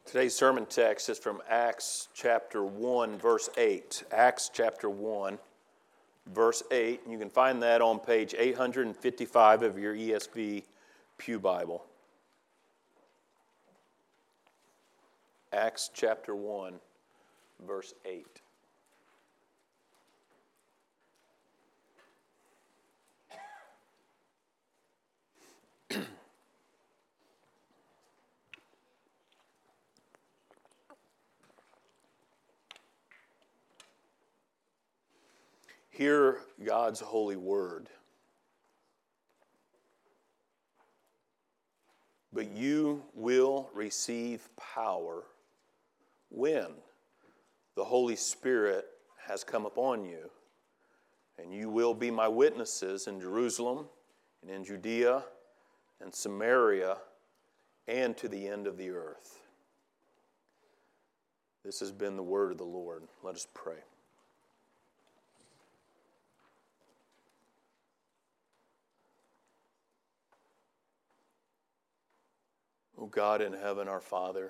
Today's sermon text is from Acts chapter 1, verse 8. Acts chapter 1, verse 8. And you can find that on page 855 of your ESV Pew Bible. Acts chapter 1, verse 8. Hear God's holy word. But you will receive power when the Holy Spirit has come upon you, and you will be my witnesses in Jerusalem and in Judea and Samaria and to the end of the earth. This has been the word of the Lord. Let us pray. O God in heaven, our Father,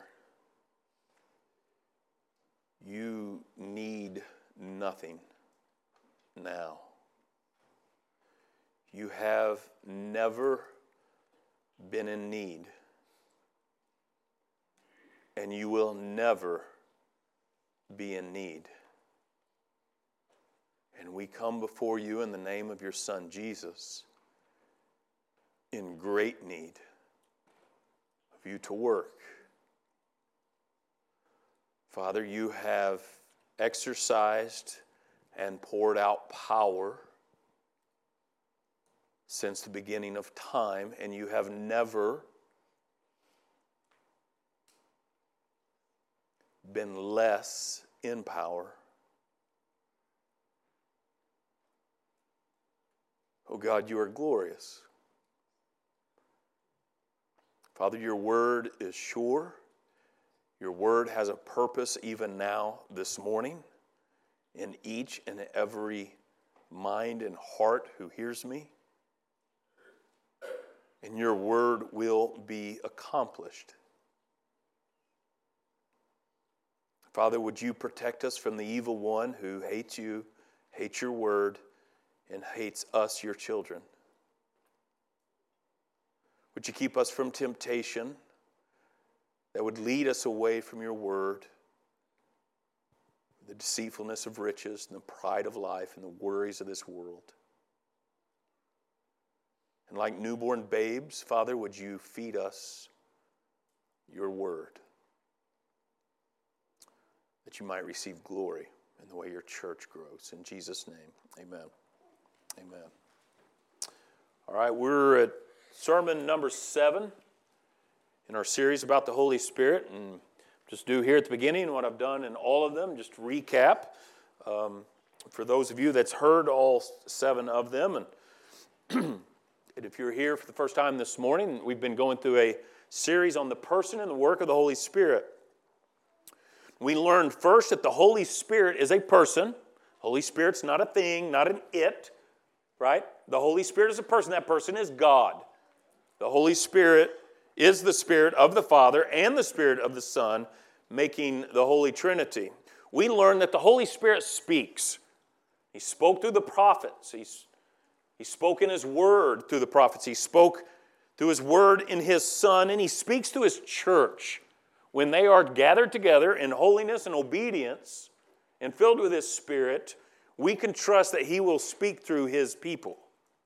you need nothing now. You have never been in need, and you will never be in need. And we come before you in the name of your Son, Jesus, in great need of you to work. Father, you have exercised and poured out power since the beginning of time, and you have never been less in power. Oh God, you are glorious. Father, your word is sure. Your word has a purpose even now this morning in each and every mind and heart who hears me. And your word will be accomplished. Father, would you protect us from the evil one who hates you, hates your word, and hates us, your children? Would you keep us from temptation that would lead us away from your word, the deceitfulness of riches and the pride of life and the worries of this world? And like newborn babes, Father, would you feed us your word, that you might receive glory in the way your church grows. In Jesus' name, amen. Amen. All right, we're at sermon number 7 in our series about the Holy Spirit. And just do here at the beginning what I've done in all of them, just recap for those of you that's heard all 7 of them. And if you're here for the first time this morning, we've been going through a series on the person and the work of the Holy Spirit. We learned first that the Holy Spirit is a person. Holy Spirit's not a thing, not an it, right? The Holy Spirit is a person. That person is God. The Holy Spirit is the Spirit of the Father and the Spirit of the Son, making the Holy Trinity. We learned that the Holy Spirit speaks. He spoke through the prophets. He spoke in His Word through the prophets. He spoke through His Word in His Son, and He speaks to His church. When they are gathered together in holiness and obedience and filled with His Spirit, we can trust that He will speak through His people.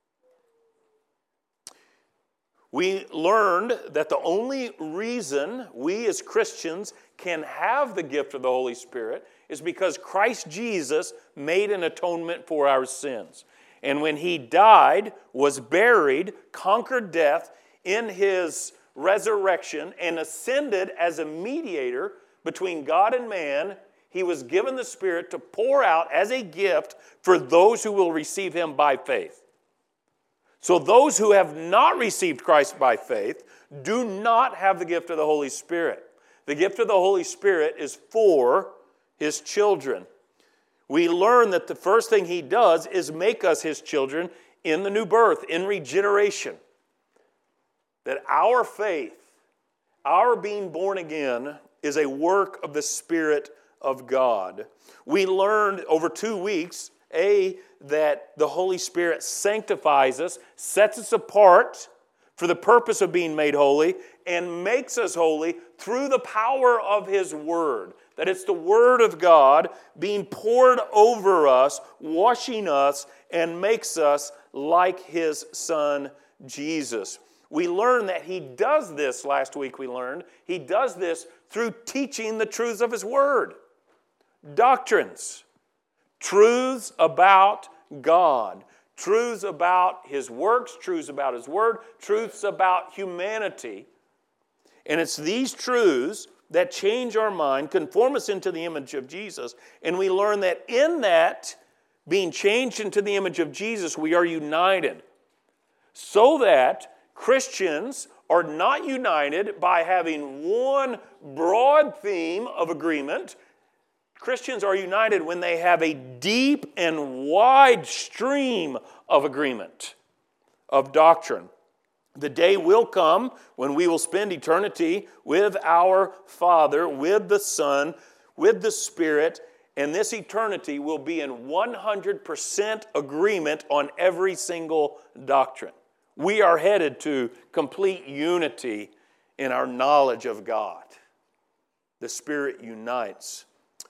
We learned that the only reason we as Christians can have the gift of the Holy Spirit is because Christ Jesus made an atonement for our sins. And when He died, was buried, conquered death in His resurrection, and ascended as a mediator between God and man, He was given the Spirit to pour out as a gift for those who will receive Him by faith. So those who have not received Christ by faith do not have the gift of the Holy Spirit. The gift of the Holy Spirit is for His children. We learn that the first thing He does is make us His children in the new birth, in regeneration. That our faith, our being born again, is a work of the Spirit of God. We learned over 2 weeks, that the Holy Spirit sanctifies us, sets us apart for the purpose of being made holy, and makes us holy through the power of His Word. That it's the Word of God being poured over us, washing us, and makes us like His Son, Jesus. We learned that He does this, last week we learned, He does this through teaching the truths of His Word. Doctrines, truths about God, truths about His works, truths about His Word, truths about humanity. And it's these truths that change our mind, conform us into the image of Jesus, and we learn that in that, being changed into the image of Jesus, we are united. So that Christians are not united by having one broad theme of agreement. Christians are united when they have a deep and wide stream of agreement, of doctrine. The day will come when we will spend eternity with our Father, with the Son, with the Spirit, and this eternity will be in 100% agreement on every single doctrine. We are headed to complete unity in our knowledge of God. The Spirit unites,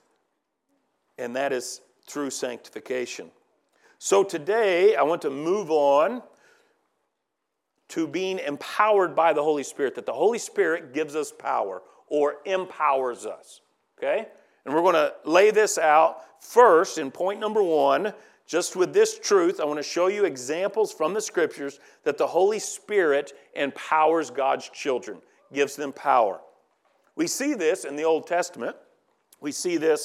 and that is through sanctification. So today, I want to move on to being empowered by the Holy Spirit, that the Holy Spirit gives us power or empowers us, okay? And we're going to lay this out first in point number 1. Just with this truth, I want to show you examples from the Scriptures that the Holy Spirit empowers God's children, gives them power. We see this in the Old Testament. We see this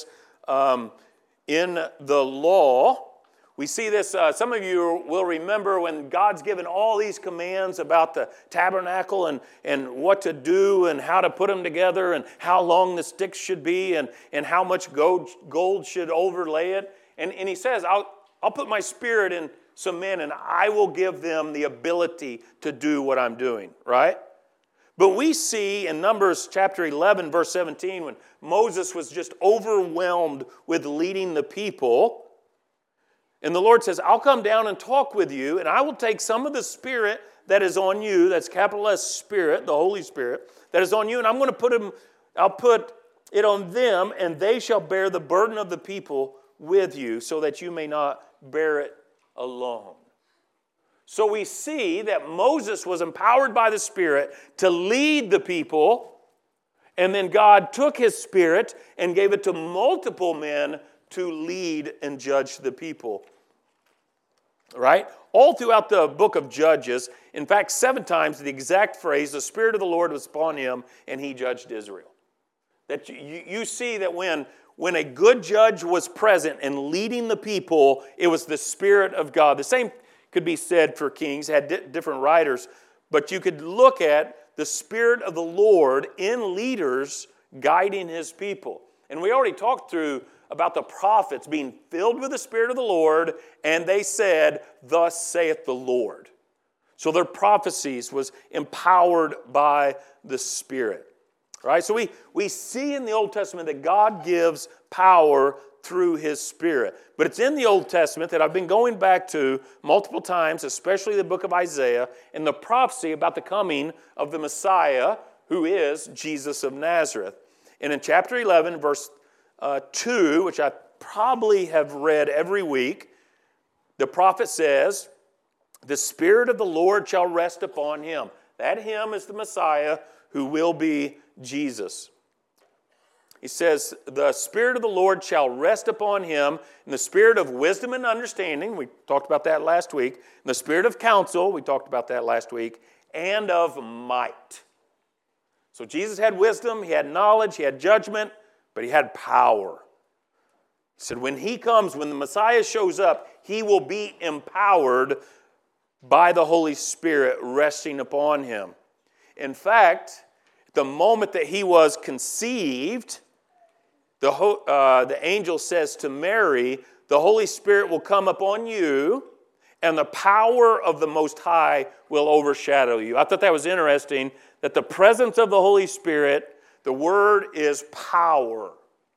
in the law. We see this, some of you will remember when God's given all these commands about the tabernacle and what to do and how to put them together and how long the sticks should be and how much gold should overlay it. And He says, I'll put my Spirit in some men and I will give them the ability to do what I'm doing, right? But we see in Numbers chapter 11, verse 17, when Moses was just overwhelmed with leading the people, and the Lord says, I'll come down and talk with you, and I will take some of the Spirit that is on you, that's capital S Spirit, the Holy Spirit, that is on you, and I'll put it on them, and they shall bear the burden of the people with you, so that you may not bear it alone. So we see that Moses was empowered by the Spirit to lead the people, and then God took His Spirit and gave it to multiple men to lead and judge the people. Right? All throughout the book of Judges, in fact, 7 times the exact phrase, the Spirit of the Lord was upon him and he judged Israel. That you see that when a good judge was present and leading the people, it was the Spirit of God. The same could be said for kings, had different writers, but you could look at the Spirit of the Lord in leaders guiding His people. And we already talked through about the prophets being filled with the Spirit of the Lord, and they said, "Thus saith the Lord." So their prophecies was empowered by the Spirit. Right? So we see in the Old Testament that God gives power through His Spirit. But it's in the Old Testament that I've been going back to multiple times, especially the book of Isaiah, and the prophecy about the coming of the Messiah, who is Jesus of Nazareth. And in chapter 11, verse 2, which I probably have read every week, the prophet says, "The Spirit of the Lord shall rest upon him." That him is the Messiah, who will be Jesus. He says, "The Spirit of the Lord shall rest upon him, and the Spirit of wisdom and understanding," we talked about that last week, "and the Spirit of counsel," we talked about that last week, "and of might." So Jesus had wisdom, He had knowledge, He had judgment, but He had power. He said when He comes, when the Messiah shows up, He will be empowered by the Holy Spirit resting upon Him. In fact, the moment that He was conceived, the angel says to Mary, "The Holy Spirit will come upon you, and the power of the Most High will overshadow you." I thought that was interesting, that the presence of the Holy Spirit, The word is power.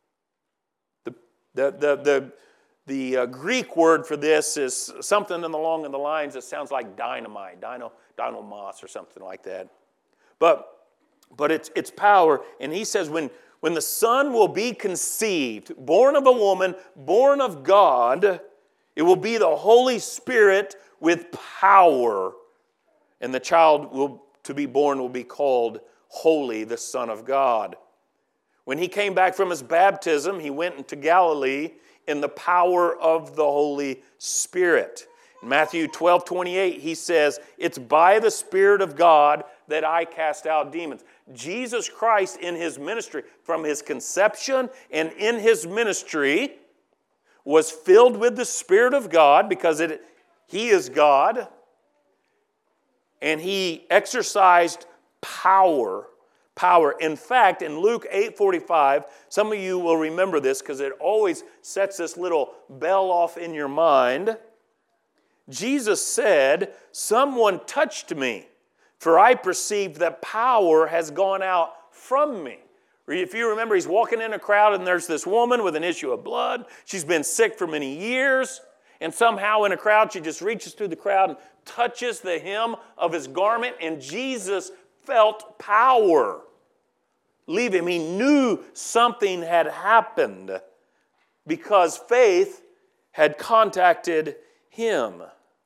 The Greek word for this is something along the lines that sounds like dynamite, dynamos or something like that. But it's power. And he says when the Son will be conceived, born of a woman, born of God, it will be the Holy Spirit with power. And the child to be born will be called Holy, the Son of God. When he came back from his baptism, he went into Galilee in the power of the Holy Spirit. In Matthew 12:28, he says, it's by the Spirit of God that I cast out demons. Jesus Christ in his ministry, from his conception and in his ministry, was filled with the Spirit of God because he is God. And he exercised power. In fact, in Luke 8:45, some of you will remember this because it always sets this little bell off in your mind. Jesus said, someone touched me, for I perceived that power has gone out from me. If you remember, he's walking in a crowd and there's this woman with an issue of blood. She's been sick for many years. And somehow in a crowd, she just reaches through the crowd and touches the hem of his garment. And Jesus felt power leave him. He knew something had happened because faith had contacted him.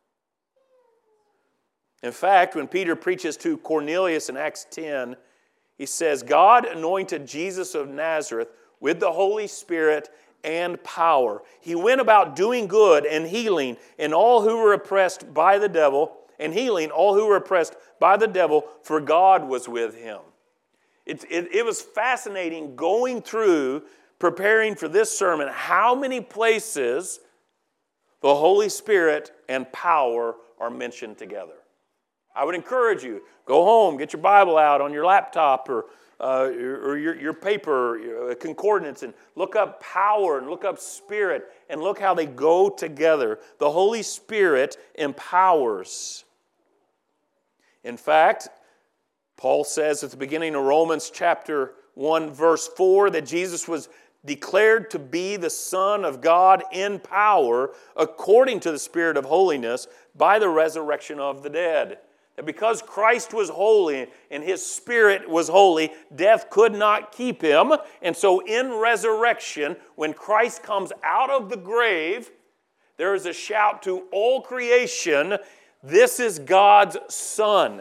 In fact, when Peter preaches to Cornelius in Acts 10, he says, God anointed Jesus of Nazareth with the Holy Spirit and power. He went about doing good and healing all who were oppressed by the devil, for God was with him. It was fascinating going through, preparing for this sermon, how many places the Holy Spirit and power are mentioned together. I would encourage you, go home, get your Bible out on your laptop or your paper, concordance, and look up power and look up spirit and look how they go together. The Holy Spirit empowers. In fact, Paul says at the beginning of Romans chapter 1, verse 4, that Jesus was declared to be the Son of God in power according to the Spirit of holiness by the resurrection of the dead. That because Christ was holy and his Spirit was holy, death could not keep him. And so in resurrection, when Christ comes out of the grave, there is a shout to all creation, this is God's Son.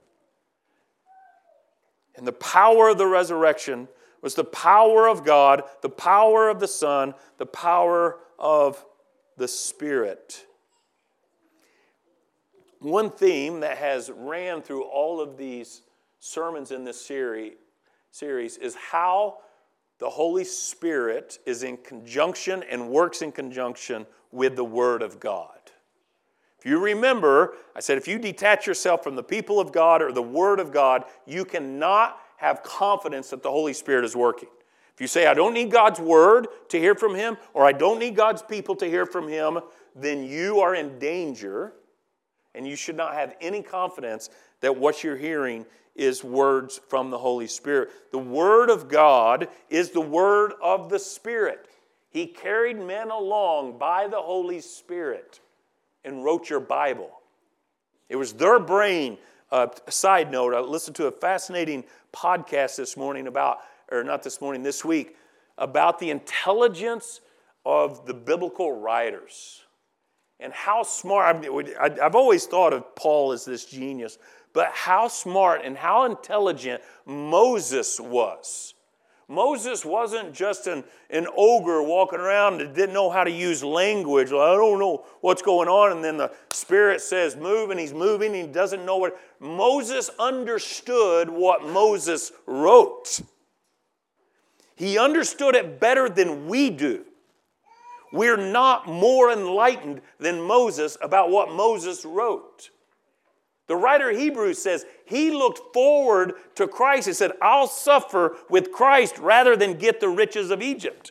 And the power of the resurrection was the power of God, the power of the Son, the power of the Spirit. One theme that has ran through all of these sermons in this series is how the Holy Spirit is in conjunction and works in conjunction with the Word of God. If you remember, I said if you detach yourself from the people of God or the Word of God, you cannot have confidence that the Holy Spirit is working. If you say, I don't need God's Word to hear from Him, or I don't need God's people to hear from Him, then you are in danger. And you should not have any confidence that what you're hearing is words from the Holy Spirit. The Word of God is the Word of the Spirit. He carried men along by the Holy Spirit and wrote your Bible. It was their brain. Side note, I listened to a fascinating podcast this week, about the intelligence of the biblical writers. And how smart, I've always thought of Paul as this genius, but how smart and how intelligent Moses was. Moses wasn't just an ogre walking around that didn't know how to use language. Like, I don't know what's going on. And then the Spirit says move and he's moving and he doesn't know what. Moses understood what Moses wrote. He understood it better than we do. We're not more enlightened than Moses about what Moses wrote. The writer of Hebrews says he looked forward to Christ. He said, I'll suffer with Christ rather than get the riches of Egypt.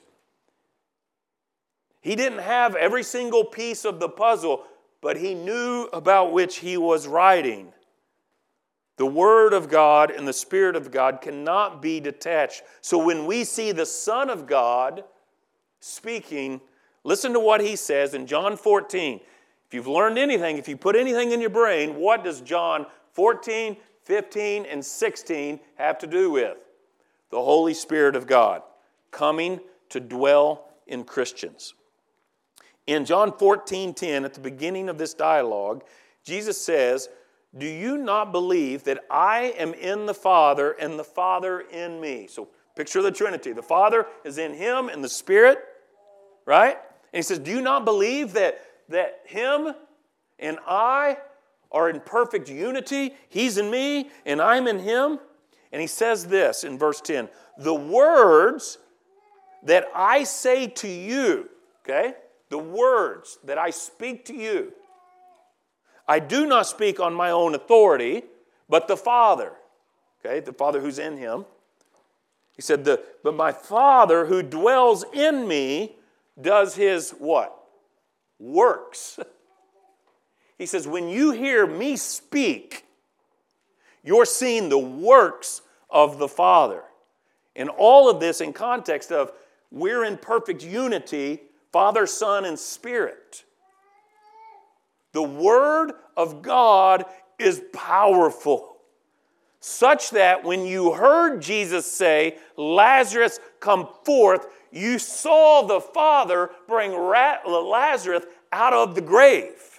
He didn't have every single piece of the puzzle, but he knew about which he was writing. The Word of God and the Spirit of God cannot be detached. So when we see the Son of God speaking, listen to what He says in John 14. If you've learned anything, if you put anything in your brain, what does John 14, 15, and 16 have to do with? The Holy Spirit of God coming to dwell in Christians. In John 14:10, at the beginning of this dialogue, Jesus says, "Do you not believe that I am in the Father and the Father in me?" So picture the Trinity. The Father is in Him and the Spirit, right? And He says, "Do you not believe that Him and I are in perfect unity? He's in me and I'm in Him." And He says this in verse 10, "The words that I say to you," okay? The words that I speak to you, "I do not speak on my own authority, but the Father," okay, the Father who's in Him. He said, "But my Father who dwells in me does His" what? Works. He says, when you hear me speak, you're seeing the works of the Father. And all of this in context of we're in perfect unity, Father, Son, and Spirit. The Word of God is powerful, such that when you heard Jesus say, "Lazarus, come forth," you saw the Father bring Lazarus out of the grave.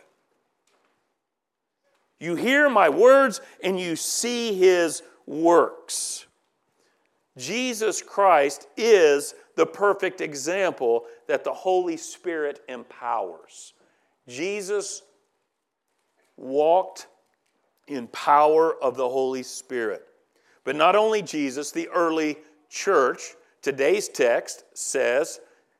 You hear my words and you see His works. Jesus Christ is the perfect example that the Holy Spirit empowers. Jesus walked in power of the Holy Spirit. But not only Jesus, the early church, today's text says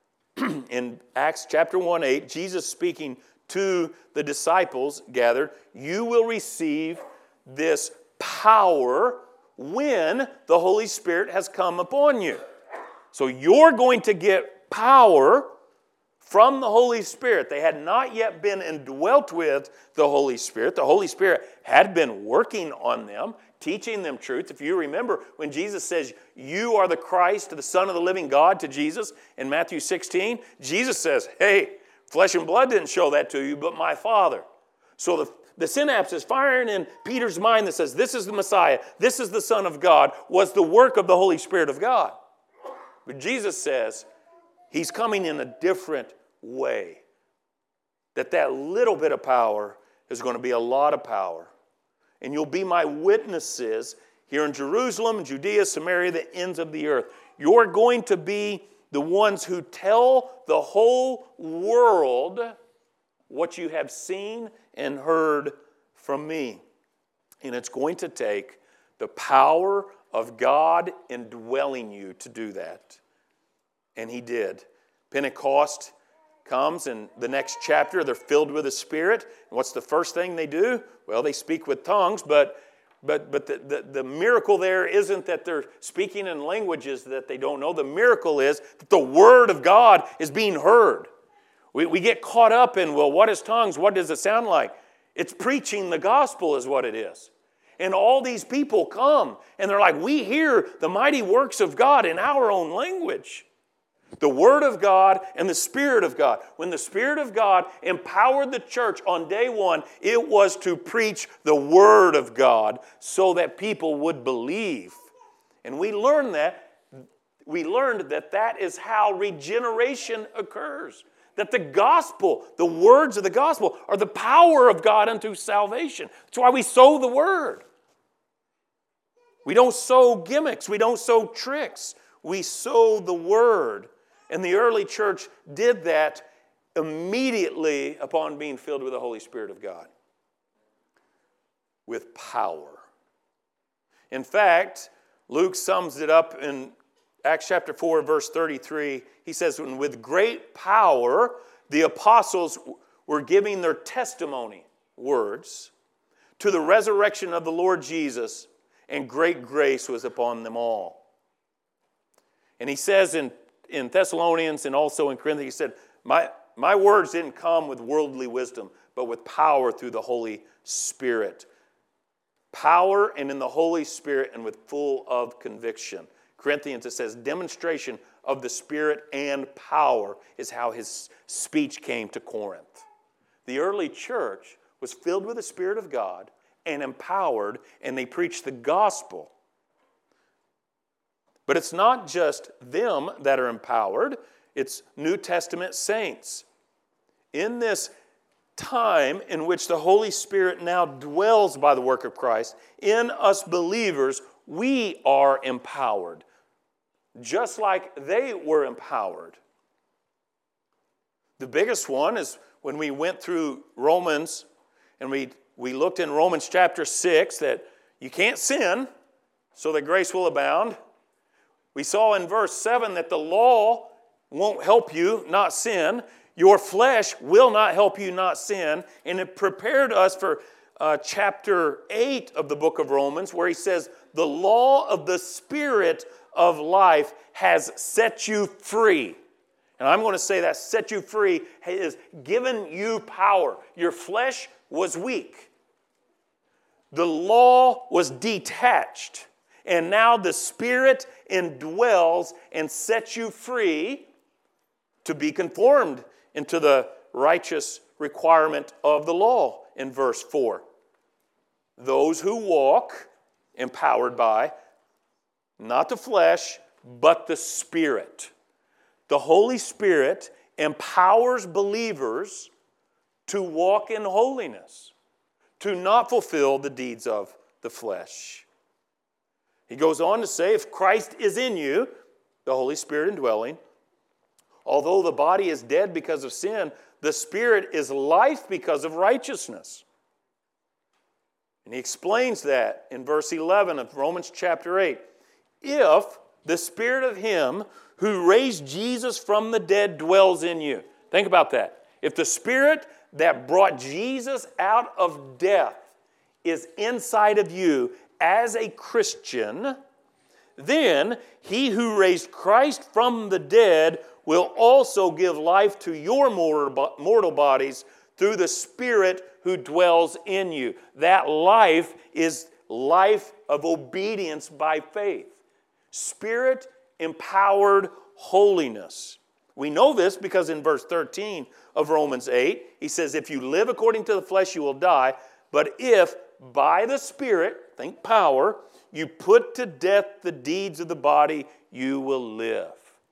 in Acts chapter 1:8, Jesus speaking to the disciples gathered, "You will receive this power when the Holy Spirit has come upon you." So you're going to get power from the Holy Spirit. They had not yet been indwelt with the Holy Spirit. The Holy Spirit had been working on them, teaching them truth. If you remember when Jesus says, "You are the Christ, the Son of the living God," to Jesus in Matthew 16, Jesus says, "Hey, flesh and blood didn't show that to you, but my Father." So the synapse is firing in Peter's mind that says, this is the Messiah, this is the Son of God, was the work of the Holy Spirit of God. But Jesus says, He's coming in a different way. That little bit of power is going to be a lot of power. And you'll be my witnesses here in Jerusalem, Judea, Samaria, the ends of the earth. You're going to be the ones who tell the whole world what you have seen and heard from me. And it's going to take the power of God indwelling you to do that. And He did. Pentecost comes in the next chapter. They're filled with the Spirit. And what's the first thing they do? Well, they speak with tongues, but the miracle there isn't that they're speaking in languages that they don't know. The miracle is that the Word of God is being heard. We get caught up in, well, what is tongues? What does it sound like? It's preaching the gospel is what it is. And all these people come, and they're like, we hear the mighty works of God in our own language. The Word of God and the Spirit of God. When the Spirit of God empowered the church on day one, it was to preach the Word of God so that people would believe. And we learned that that is how regeneration occurs. That the gospel, the words of the gospel, are the power of God unto salvation. That's why we sow the Word. We don't sow gimmicks. We don't sow tricks. We sow the Word. And the early church did that immediately upon being filled with the Holy Spirit of God. With power. In fact, Luke sums it up in Acts chapter 4, verse 33. He says, "And with great power, the apostles were giving their testimony," words, "to the resurrection of the Lord Jesus, and great grace was upon them all." And he says in Thessalonians and also in Corinthians, he said, my words didn't come with worldly wisdom, but with power through the Holy Spirit. power and in the Holy Spirit and with full of conviction. Corinthians, it says, demonstration of the Spirit and power is how his speech came to Corinth. The early church was filled with the Spirit of God and empowered, and they preached the gospel. But it's not just them that are empowered. It's New Testament saints. In this time in which the Holy Spirit now dwells by the work of Christ, in us believers, we are empowered, just like they were empowered. The biggest one is when we went through Romans, and we looked in Romans chapter 6 that you can't sin so that grace will abound. We saw in verse 7 that the law won't help you not sin. Your flesh will not help you not sin. And it prepared us for chapter 8 of the book of Romans, where he says, the law of the Spirit of life has set you free. And I'm going to say that set you free has given you power. Your flesh was weak. The law was detached. And now the Spirit indwells and sets you free to be conformed into the righteous requirement of the law in verse 4. Those who walk, empowered by, not the flesh, but the Spirit. The Holy Spirit empowers believers to walk in holiness, to not fulfill the deeds of the flesh. He goes on to say, if Christ is in you, the Holy Spirit indwelling, although the body is dead because of sin, the Spirit is life because of righteousness. And he explains that in verse 11 of Romans chapter 8. If the Spirit of Him who raised Jesus from the dead dwells in you. Think about that. If the Spirit that brought Jesus out of death is inside of you as a Christian, then He who raised Christ from the dead will also give life to your mortal bodies through the Spirit who dwells in you. That life is life of obedience by faith. Spirit-empowered holiness. We know this because in verse 13 of Romans 8, he says, if you live according to the flesh, you will die. But if by the Spirit, think power, you put to death the deeds of the body, you will live.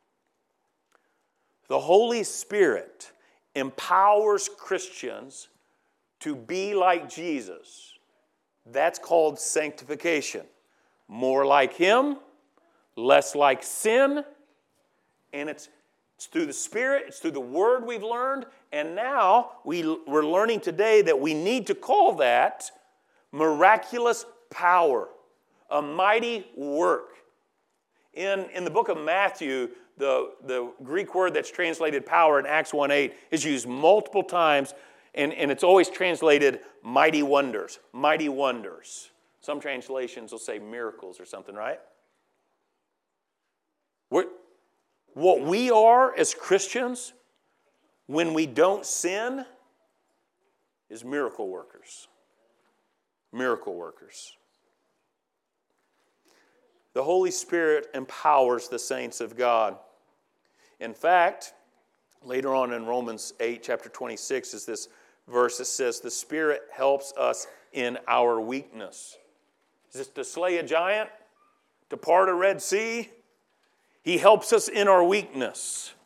The Holy Spirit empowers Christians to be like Jesus. That's called sanctification. More like Him, less like sin, and it's through the Spirit, it's through the Word we've learned, and now we're learning today that we need to call that miraculous power, a mighty work. In the book of Matthew, the Greek word that's translated power in Acts 1:8 is used multiple times, and it's always translated mighty wonders, mighty wonders. Some translations will say miracles or something, right? What we are as Christians when we don't sin is miracle workers. Miracle workers. The Holy Spirit empowers the saints of God. In fact, later on in Romans 8, chapter 26, is this verse that says, the Spirit helps us in our weakness. Is this to slay a giant? To part a Red Sea? He helps us in our weakness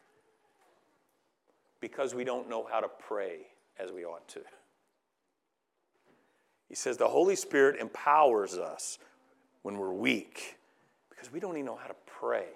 because we don't know how to pray as we ought to. He says the Holy Spirit empowers us when we're weak because we don't even know how to pray.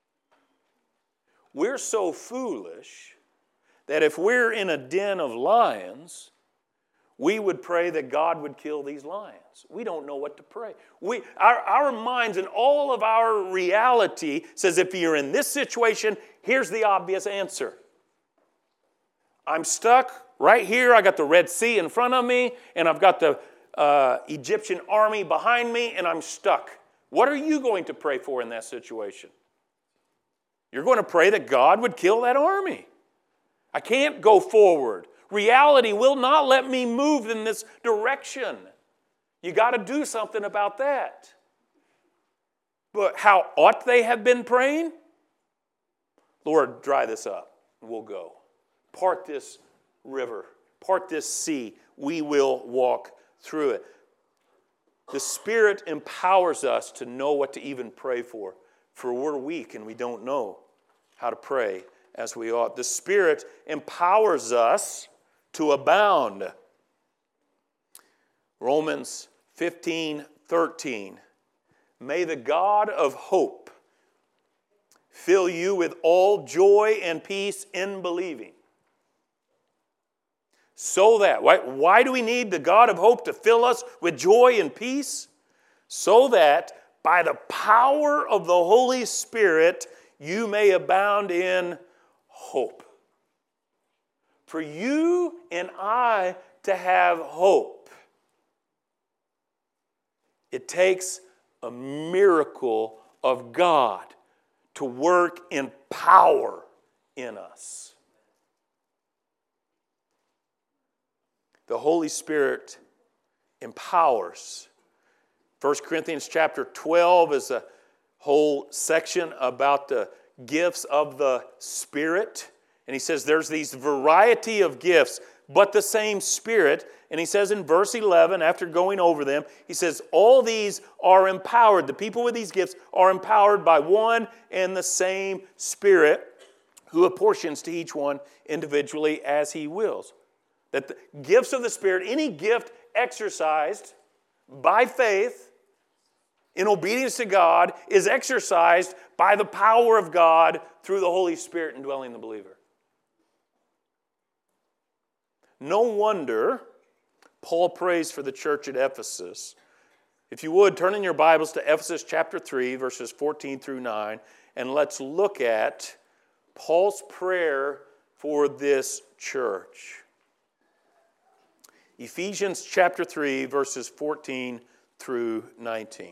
We're so foolish that if we're in a den of lions, we would pray that God would kill these lions. We don't know what to pray. Our minds and all of our reality says if you're in this situation, here's the obvious answer. I'm stuck right here. I got the Red Sea in front of me, and I've got the Egyptian army behind me, and I'm stuck. What are you going to pray for in that situation? You're going to pray that God would kill that army. I can't go forward. Reality will not let me move in this direction. You got to do something about that. But how ought they have been praying? Lord, dry this up, and we'll go. Part this river, part this sea. We will walk through it. The Spirit empowers us to know what to even pray for we're weak and we don't know how to pray as we ought. The Spirit empowers us to abound. Romans 15:13. May the God of hope fill you with all joy and peace in believing. So that, why do we need the God of hope to fill us with joy and peace? So that by the power of the Holy Spirit you may abound in hope. For you and I to have hope, it takes a miracle of God to work in power in us. The Holy Spirit empowers. 1 Corinthians chapter 12 is a whole section about the gifts of the Spirit. And he says there's these variety of gifts, but the same Spirit. And he says in verse 11, after going over them, he says all these are empowered. The people with these gifts are empowered by one and the same Spirit, who apportions to each one individually as he wills. That the gifts of the Spirit, any gift exercised by faith in obedience to God, is exercised by the power of God through the Holy Spirit indwelling the believer. No wonder Paul prays for the church at Ephesus. If you would, turn in your Bibles to Ephesus chapter 3, verses 14 through 9, and let's look at Paul's prayer for this church. Ephesians chapter 3, verses 14 through 19.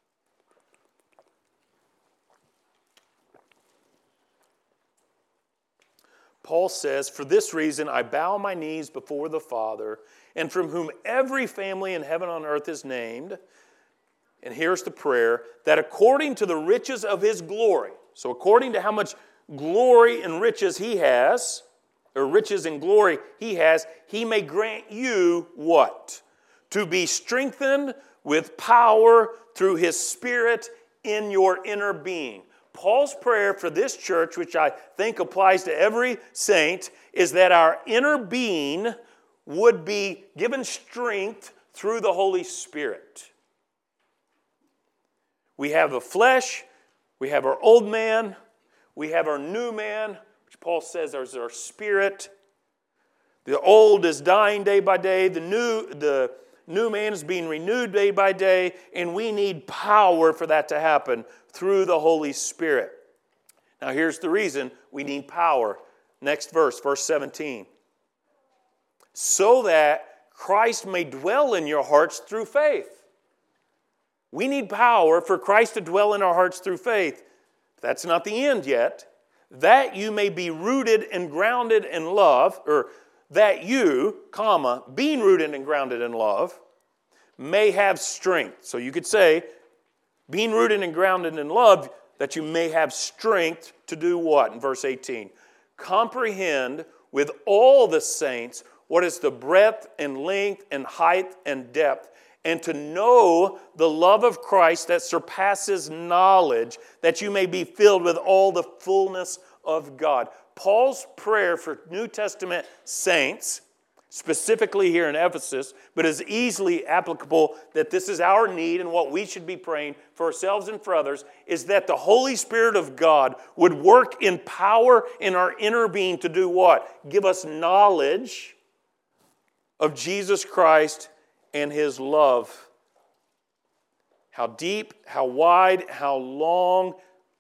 Paul says, "For this reason I bow my knees before the Father, and from whom every family in heaven and on earth is named." And here's the prayer, "that according to the riches of his glory," so according to how much glory and riches he has, or riches and glory he has, he may grant you what? To be strengthened with power through his Spirit in your inner being. Paul's prayer for this church, which I think applies to every saint, is that our inner being would be given strength through the Holy Spirit. We have the flesh, we have our old man, we have our new man, which Paul says is our spirit. The old is dying day by day, the new man is being renewed day by day, and we need power for that to happen through the Holy Spirit. Now here's the reason we need power. Next verse, verse 17. "So that Christ may dwell in your hearts through faith." We need power for Christ to dwell in our hearts through faith. That's not the end yet. "That you may be rooted and grounded in love," or "that you, being rooted and grounded in love, may have strength." So you could say, being rooted and grounded in love, that you may have strength to do what? In verse 18, "comprehend with all the saints what is the breadth and length and height and depth, and to know the love of Christ that surpasses knowledge, that you may be filled with all the fullness of God." Paul's prayer for New Testament saints, specifically here in Ephesus, but is easily applicable that this is our need and what we should be praying for ourselves and for others, is that the Holy Spirit of God would work in power in our inner being to do what? Give us knowledge of Jesus Christ and his love. How deep, how wide, how long.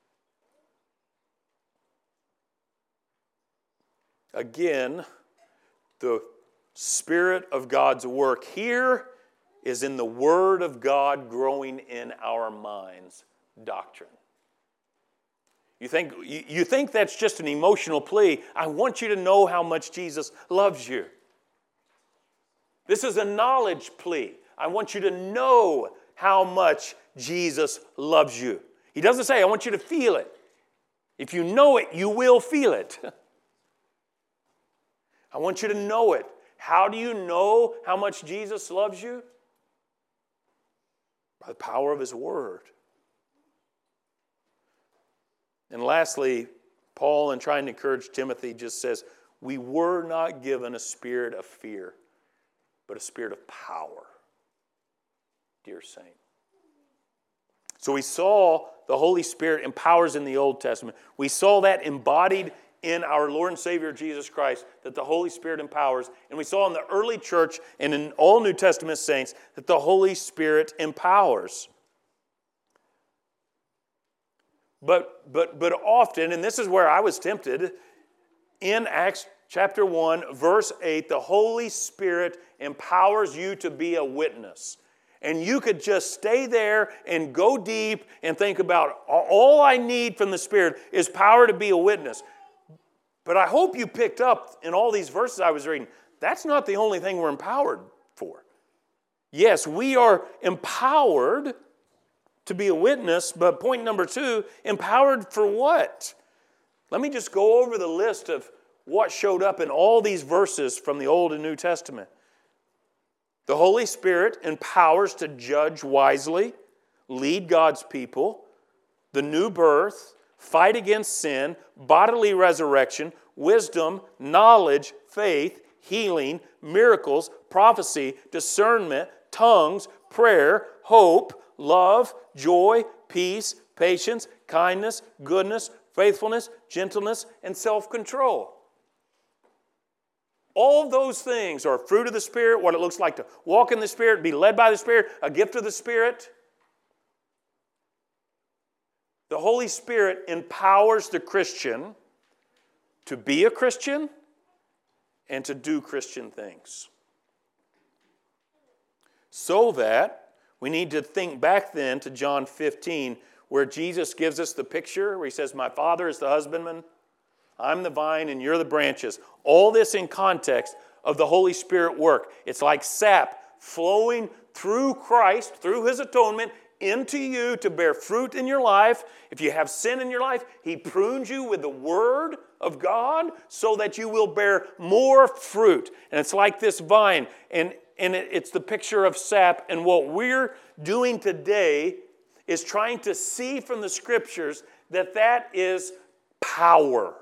Again, the Spirit of God's work here is in the Word of God growing in our minds. Doctrine. You think that's just an emotional plea. I want you to know how much Jesus loves you. This is a knowledge plea. I want you to know how much Jesus loves you. He doesn't say, I want you to feel it. If you know it, you will feel it. I want you to know it. How do you know how much Jesus loves you? By the power of His Word. And lastly, Paul, in trying to encourage Timothy, just says, we were not given a spirit of fear, but a spirit of power, dear saint. So we saw the Holy Spirit empowers in the Old Testament. We saw that embodied in our Lord and Savior Jesus Christ, that the Holy Spirit empowers. And we saw in the early church and in all New Testament saints that the Holy Spirit empowers. But often, and this is where I was tempted, in Acts chapter 1, verse 8, the Holy Spirit empowers you to be a witness. And you could just stay there and go deep and think about all I need from the Spirit is power to be a witness. But I hope you picked up in all these verses I was reading, that's not the only thing we're empowered for. Yes, we are empowered to be a witness, but point number 2, empowered for what? Let me just go over the list of what showed up in all these verses from the Old and New Testament. The Holy Spirit empowers to judge wisely, lead God's people, the new birth, fight against sin, bodily resurrection, wisdom, knowledge, faith, healing, miracles, prophecy, discernment, tongues, prayer, hope, love, joy, peace, patience, kindness, goodness, faithfulness, gentleness, and self-control. All of those things are fruit of the Spirit, what it looks like to walk in the Spirit, be led by the Spirit, a gift of the Spirit. The Holy Spirit empowers the Christian to be a Christian and to do Christian things. So that we need to think back then to John 15, where Jesus gives us the picture where He says, my Father is the husbandman, I'm the vine and you're the branches. All this in context of the Holy Spirit work. It's like sap flowing through Christ, through His atonement, into you to bear fruit in your life. If you have sin in your life, He prunes you with the Word of God so that you will bear more fruit. And it's like this vine, and it's the picture of sap. And what we're doing today is trying to see from the Scriptures that is power.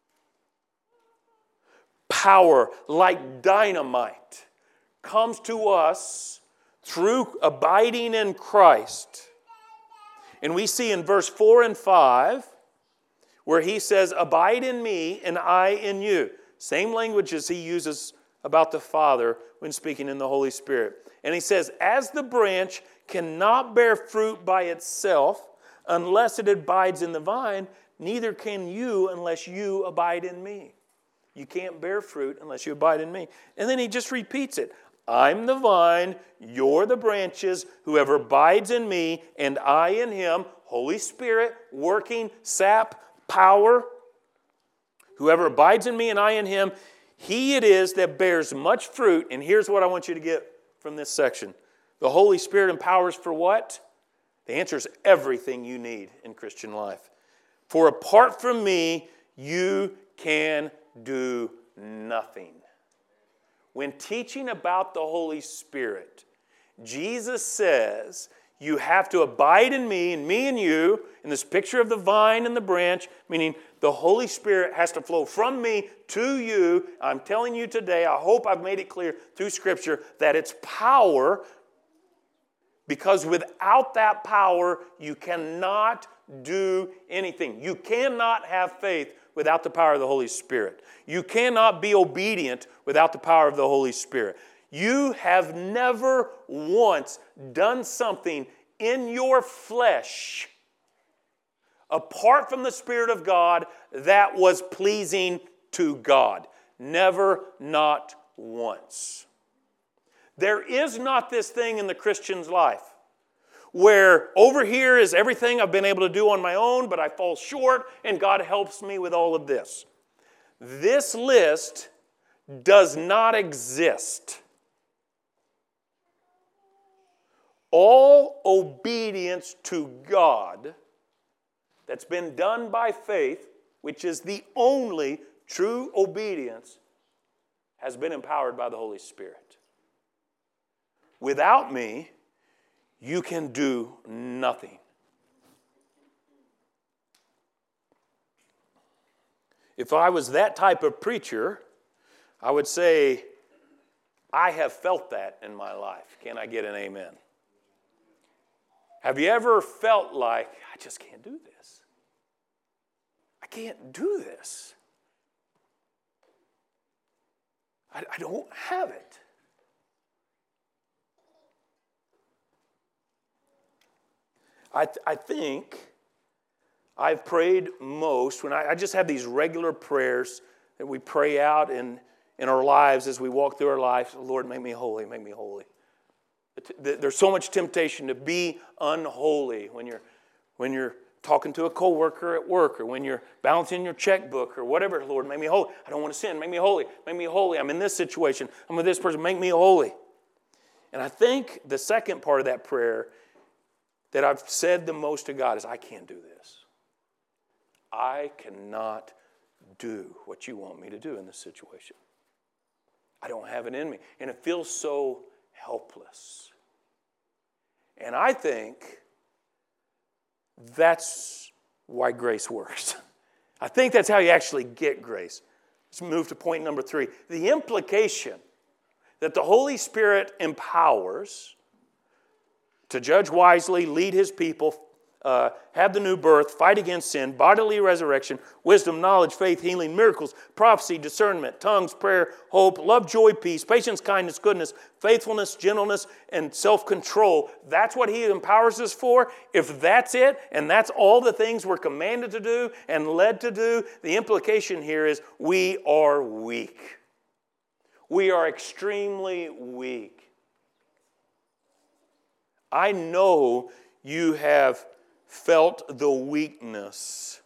Power, like dynamite, comes to us through abiding in Christ. And we see in verse 4 and 5 where He says, abide in me and I in you. Same language as He uses about the Father when speaking in the Holy Spirit. And He says, as the branch cannot bear fruit by itself unless it abides in the vine, neither can you unless you abide in me. You can't bear fruit unless you abide in me. And then He just repeats it. I'm the vine, you're the branches. Whoever abides in me and I in him, Holy Spirit, working, sap, power. Whoever abides in me and I in him, he it is that bears much fruit. And here's what I want you to get from this section. The Holy Spirit empowers for what? The answer is everything you need in Christian life. For apart from me, you can do nothing. When teaching about the Holy Spirit, Jesus says you have to abide in me and me in you, in this picture of the vine and the branch, meaning the Holy Spirit has to flow from me to you. I'm telling you today, I hope I've made it clear through Scripture that it's power, because without that power, you cannot do anything. You cannot have faith without the power of the Holy Spirit. You cannot be obedient without the power of the Holy Spirit. You have never once done something in your flesh apart from the Spirit of God that was pleasing to God. Never, not once. There is not this thing in the Christian's life where over here is everything I've been able to do on my own, but I fall short, and God helps me with all of this. This list does not exist. all obedience to God that's been done by faith, which is the only true obedience, has been empowered by the Holy Spirit. Without me, you can do nothing. If I was that type of preacher, I would say, I have felt that in my life. Can I get an amen? Have you ever felt like, I just can't do this? I can't do this. I don't have it. I think I've prayed most when I just have these regular prayers that we pray out in our lives as we walk through our lives. Lord, make me holy, make me holy. There's so much temptation to be unholy when you're talking to a coworker at work, or when you're balancing your checkbook, or whatever. Lord, make me holy. I don't want to sin. Make me holy. Make me holy. I'm in this situation. I'm with this person. Make me holy. And I think the second part of that prayer that I've said the most to God is, I can't do this. I cannot do what you want me to do in this situation. I don't have it in me. And it feels so helpless. And I think that's why grace works. I think that's how you actually get grace. Let's move to point number 3. The implication that the Holy Spirit empowers to judge wisely, lead His people, have the new birth, fight against sin, bodily resurrection, wisdom, knowledge, faith, healing, miracles, prophecy, discernment, tongues, prayer, hope, love, joy, peace, patience, kindness, goodness, faithfulness, gentleness, and self-control. That's what He empowers us for. If that's it, and that's all the things we're commanded to do and led to do, the implication here is we are weak. We are extremely weak. I know you have felt the weakness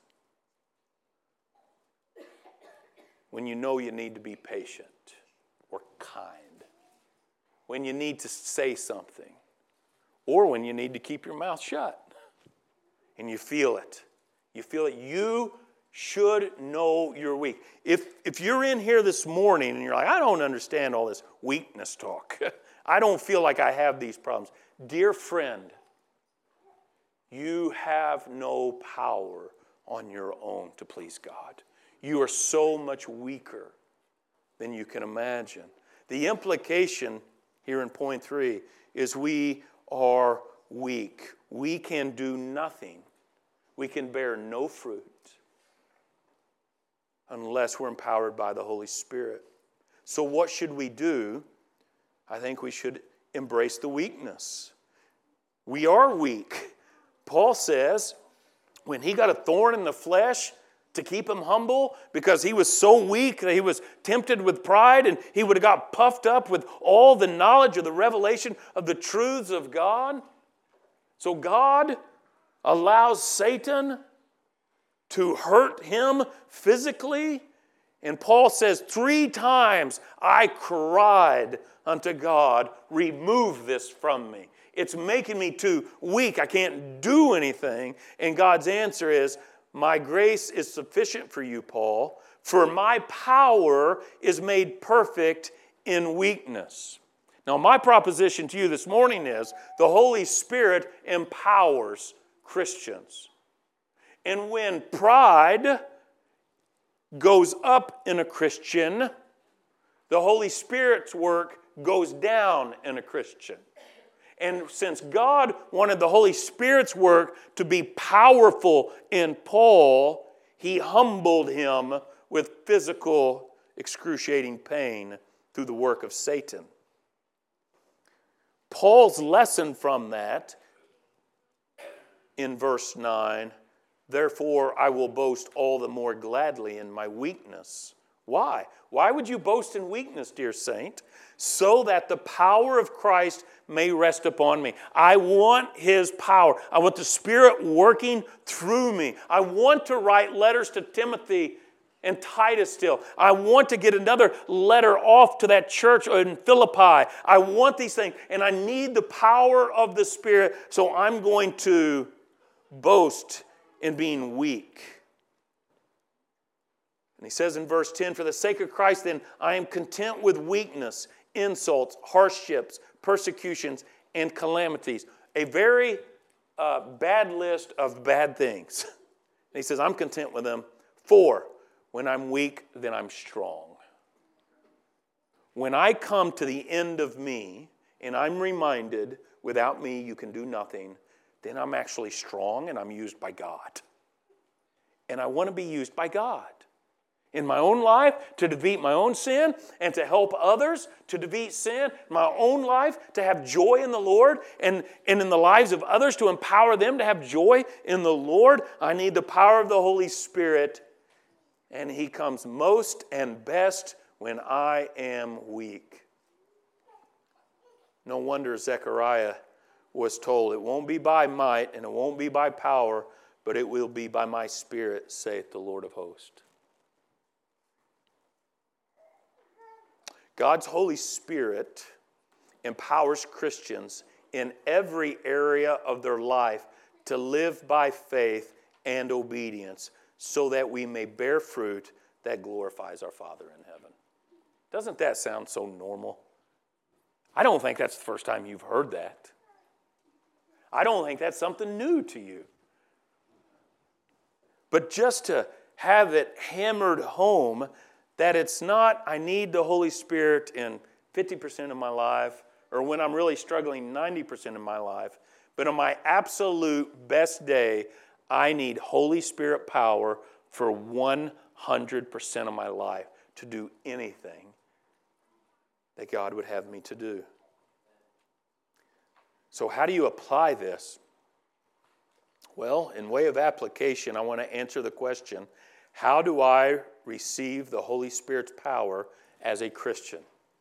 when you know you need to be patient or kind, when you need to say something, or when you need to keep your mouth shut. And you feel it. You feel it. You should know you're weak. If you're in here this morning and you're like, I don't understand all this weakness talk. I don't feel like I have these problems. Dear friend, you have no power on your own to please God. You are so much weaker than you can imagine. The implication here in point 3 is we are weak. We can do nothing. We can bear no fruit unless we're empowered by the Holy Spirit. So what should we do? I think we should embrace the weakness. We are weak. Paul says when he got a thorn in the flesh to keep him humble because he was so weak that he was tempted with pride, and he would have got puffed up with all the knowledge of the revelation of the truths of God. So God allows Satan to hurt him physically. And Paul says 3 times I cried unto God, remove this from me. It's making me too weak. I can't do anything. And God's answer is, my grace is sufficient for you, Paul, for my power is made perfect in weakness. Now, my proposition to you this morning is the Holy Spirit empowers Christians. And when pride goes up in a Christian, the Holy Spirit's work goes down in a Christian. And since God wanted the Holy Spirit's work to be powerful in Paul, He humbled him with physical, excruciating pain through the work of Satan. Paul's lesson from that in verse 9, therefore I will boast all the more gladly in my weakness. Why? Why would you boast in weakness, dear saint? So that the power of Christ may rest upon me. I want His power. I want the Spirit working through me. I want to write letters to Timothy and Titus still. I want to get another letter off to that church in Philippi. I want these things, and I need the power of the Spirit, so I'm going to boast in being weak. And he says in verse 10, for the sake of Christ, then, I am content with weakness, insults, hardships, persecutions, and calamities. A very bad list of bad things. And he says, I'm content with them. For when I'm weak, then I'm strong. When I come to the end of me, and I'm reminded, without me you can do nothing, then I'm actually strong and I'm used by God. And I want to be used by God. In my own life, to defeat my own sin, and to help others to defeat sin. In my own life, to have joy in the Lord, and in the lives of others, to empower them to have joy in the Lord. I need the power of the Holy Spirit, and He comes most and best when I am weak. No wonder Zechariah was told, it won't be by might, and it won't be by power, but it will be by my Spirit, saith the Lord of hosts. God's Holy Spirit empowers Christians in every area of their life to live by faith and obedience so that we may bear fruit that glorifies our Father in heaven. Doesn't that sound so normal? I don't think that's the first time you've heard that. I don't think that's something new to you. But just to have it hammered home that it's not, I need the Holy Spirit in 50% of my life, or when I'm really struggling 90% of my life, but on my absolute best day, I need Holy Spirit power for 100% of my life to do anything that God would have me to do. So how do you apply this? Well, in way of application, I want to answer the question, how do I receive the Holy Spirit's power as a Christian?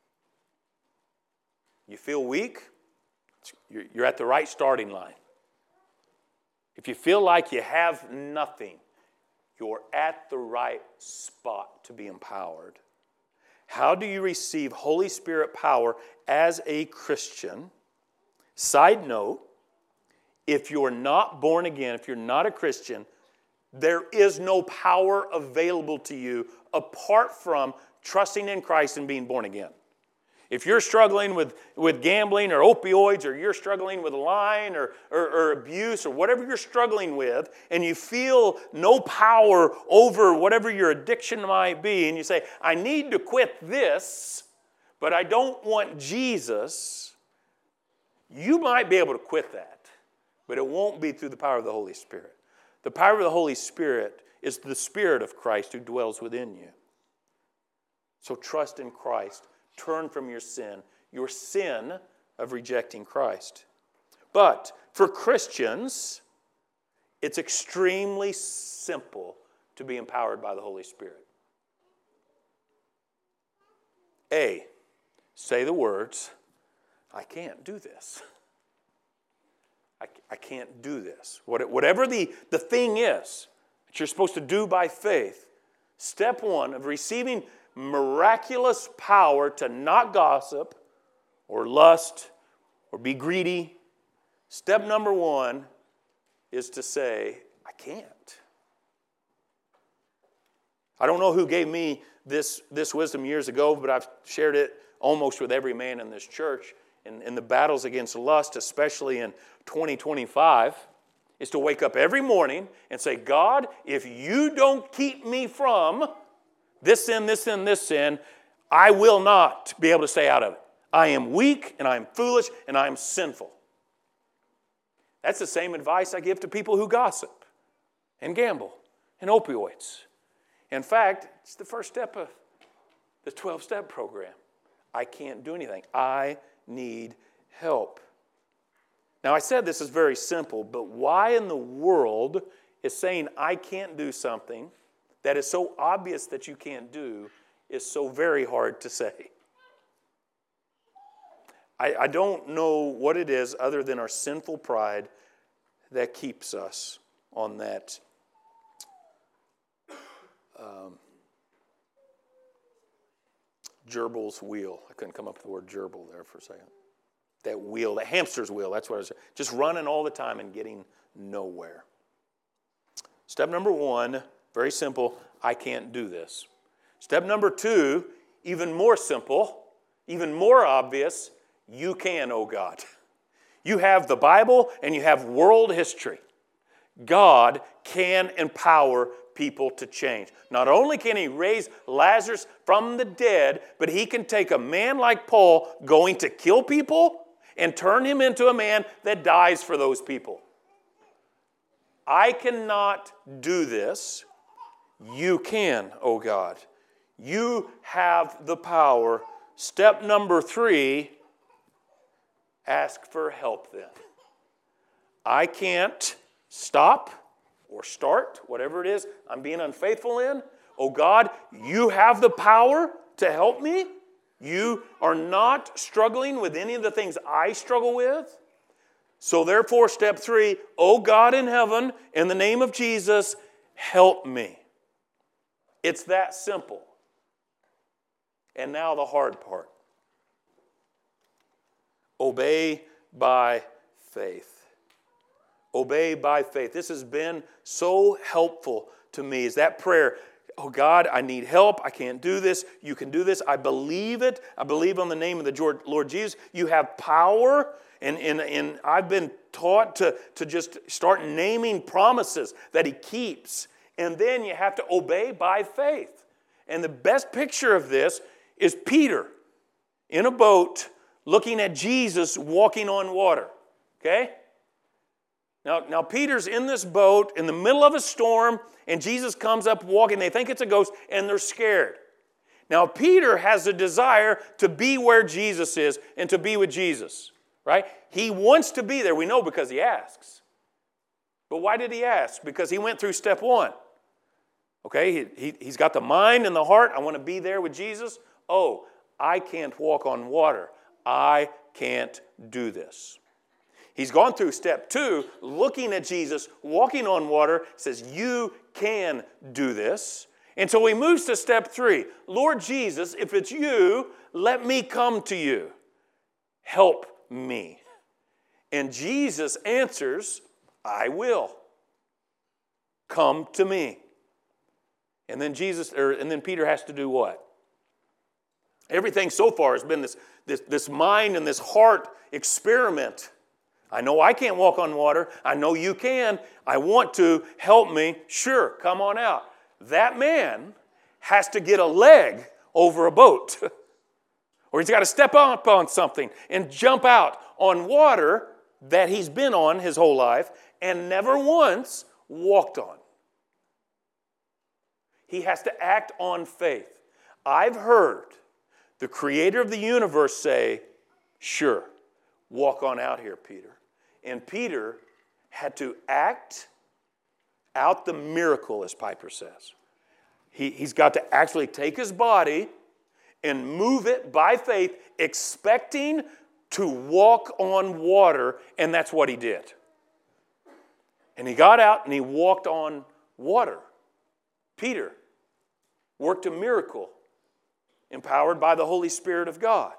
You feel weak? You're at the right starting line. If you feel like you have nothing, you're at the right spot to be empowered. How do you receive Holy Spirit power as a Christian? Side note, if you're not born again, if you're not a Christian, there is no power available to you apart from trusting in Christ and being born again. If you're struggling with gambling or opioids, or you're struggling with lying or abuse or whatever you're struggling with, and you feel no power over whatever your addiction might be, and you say, I need to quit this, but I don't want Jesus, you might be able to quit that, but it won't be through the power of the Holy Spirit. The power of the Holy Spirit is the Spirit of Christ who dwells within you. So trust in Christ. Turn from your sin of rejecting Christ. But for Christians, it's extremely simple to be empowered by the Holy Spirit. A, say the words, I can't do this. I can't do this. Whatever the thing is that you're supposed to do by faith, step one of receiving miraculous power to not gossip or lust or be greedy, step number one is to say, I can't. I don't know who gave me this wisdom years ago, but I've shared it almost with every man in this church. In the battles against lust, especially in 2025, is to wake up every morning and say, God, if you don't keep me from this sin, this sin, this sin, I will not be able to stay out of it. I am weak, and I am foolish, and I am sinful. That's the same advice I give to people who gossip and gamble and opioids. In fact, it's the first step of the 12-step program. I can't do anything. I need help. Now, I said this is very simple, but why in the world is saying I can't do something that is so obvious that you can't do is so very hard to say? I don't know what it is other than our sinful pride that keeps us on that Gerbil's wheel. I couldn't come up with the word gerbil there for a second. That wheel, that hamster's wheel, that's what I was saying. Just running all the time and getting nowhere. Step number 1, very simple, I can't do this. Step number 2, even more simple, even more obvious, you can, oh God. You have the Bible and you have world history. God can empower people to change. Not only can he raise Lazarus from the dead, but he can take a man like Paul going to kill people and turn him into a man that dies for those people. I cannot do this. You can, oh God. You have the power. Step number 3, ask for help then. I can't stop or start, whatever it is I'm being unfaithful in. Oh God, you have the power to help me. You are not struggling with any of the things I struggle with. So therefore, step 3, oh God in heaven, in the name of Jesus, help me. It's that simple. And now the hard part. Obey by faith. Obey by faith. This has been so helpful to me. Is that prayer, oh God, I need help. I can't do this. You can do this. I believe it. I believe on the name of the Lord Jesus. You have power. And I've been taught to just start naming promises that he keeps. And then you have to obey by faith. And the best picture of this is Peter in a boat looking at Jesus walking on water. Okay? Now Peter's in this boat in the middle of a storm, and Jesus comes up walking. They think it's a ghost, and they're scared. Now Peter has a desire to be where Jesus is and to be with Jesus, right? He wants to be there. We know because he asks. But why did he ask? Because he went through step 1. Okay, he's got the mind and the heart. I want to be there with Jesus. Oh, I can't walk on water. I can't do this. He's gone through step 2, looking at Jesus, walking on water, says, you can do this. And so he moves to step 3. Lord Jesus, if it's you, let me come to you. Help me. And Jesus answers, I will. Come to me. And then Peter has to do what? Everything so far has been this mind and this heart experiment. I know I can't walk on water. I know you can. I want to. Help me. Sure, come on out. That man has to get a leg over a boat. Or he's got to step up on something and jump out on water that he's been on his whole life and never once walked on. He has to act on faith. I've heard the creator of the universe say, sure, walk on out here, Peter. And Peter had to act out the miracle, as Piper says. He's got to actually take his body and move it by faith, expecting to walk on water, and that's what he did. And he got out and he walked on water. Peter worked a miracle empowered by the Holy Spirit of God.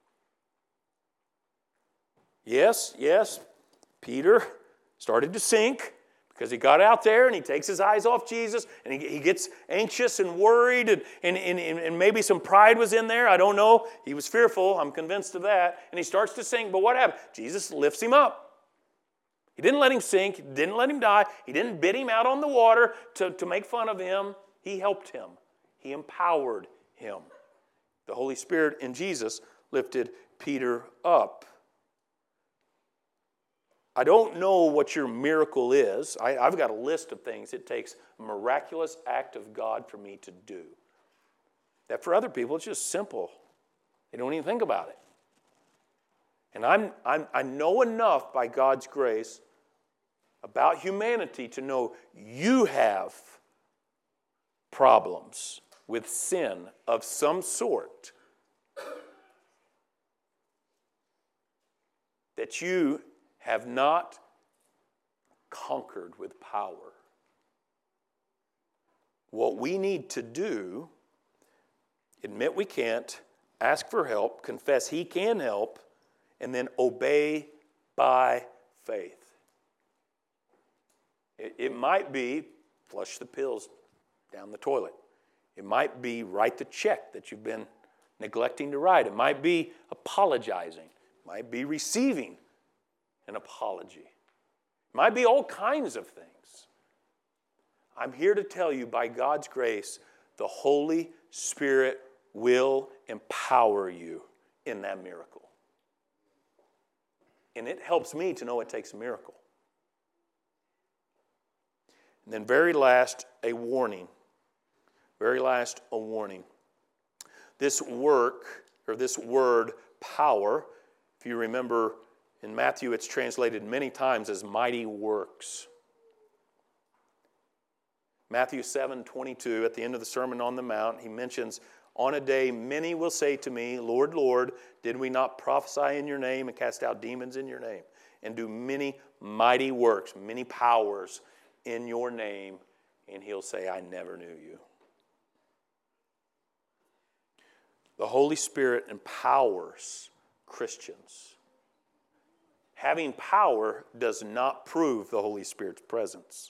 Yes, Peter started to sink because he got out there and he takes his eyes off Jesus and he gets anxious and worried and maybe some pride was in there. I don't know. He was fearful. I'm convinced of that. And he starts to sink. But what happened? Jesus lifts him up. He didn't let him sink. He didn't let him die. He didn't bid him out on the water to make fun of him. He helped him. He empowered him. The Holy Spirit in Jesus lifted Peter up. I don't know what your miracle is. I've got a list of things it takes a miraculous act of God for me to do. That for other people, it's just simple. They don't even think about it. And I know enough by God's grace about humanity to know you have problems with sin of some sort that you have not conquered with power. What we need to do, admit we can't, ask for help, confess He can help, and then obey by faith. It might be flush the pills down the toilet. It might be write the check that you've been neglecting to write. It might be apologizing. It might be receiving an apology. It might be all kinds of things. I'm here to tell you, by God's grace, the Holy Spirit will empower you in that miracle. And it helps me to know it takes a miracle. And then very last, a warning. Very last, a warning. This work, or this word, power, if you remember in Matthew, it's translated many times as mighty works. Matthew 7:22, at the end of the Sermon on the Mount, he mentions, on a day many will say to me, Lord, Lord, did we not prophesy in your name and cast out demons in your name and do many mighty works, many powers in your name? And he'll say, I never knew you. The Holy Spirit empowers Christians. Having power does not prove the Holy Spirit's presence.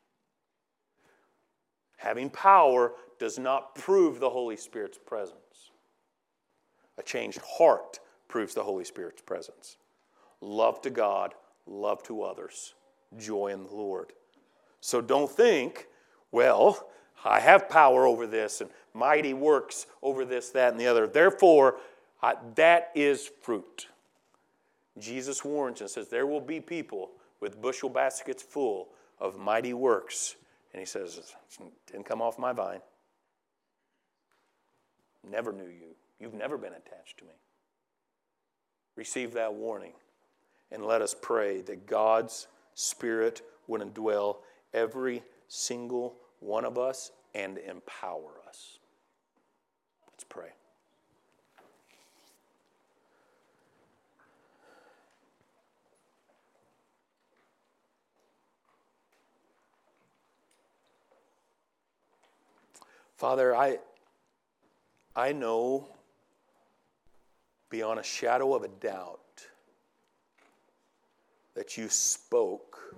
Having power does not prove the Holy Spirit's presence. A changed heart proves the Holy Spirit's presence. Love to God, love to others, joy in the Lord. So don't think, well, I have power over this and mighty works over this, that, and the other. Therefore, that is fruit. Jesus warns and says there will be people with bushel baskets full of mighty works. And he says, it didn't come off my vine. Never knew you. You've never been attached to me. Receive that warning. And let us pray that God's Spirit would indwell every single one of us and empower us. Let's pray. Father, I know beyond a shadow of a doubt that you spoke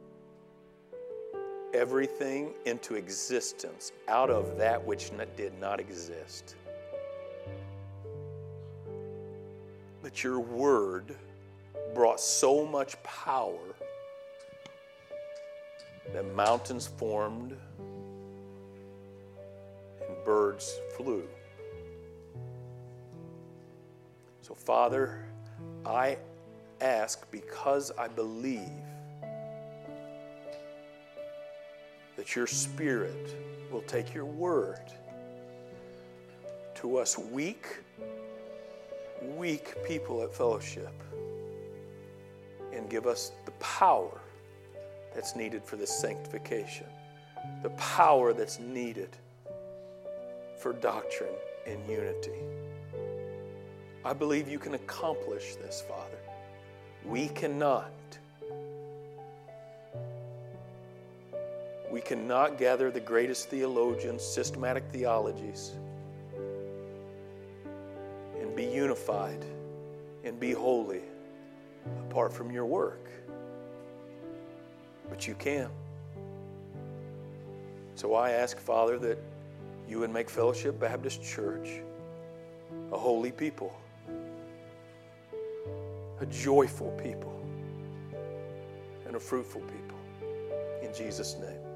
everything into existence out of that which did not exist. That your word brought so much power that mountains formed and birds flew. So, Father, I ask because I believe that your Spirit will take your word to us weak people at Fellowship and give us the power that's needed for this sanctification, the power that's needed for doctrine and unity. I believe you can accomplish this, Father. We cannot. We cannot gather the greatest theologians, systematic theologies, and be unified and be holy apart from your work. But you can. So I ask, Father, that you would make Fellowship Baptist Church a holy people, a joyful people, and a fruitful people. In Jesus' name.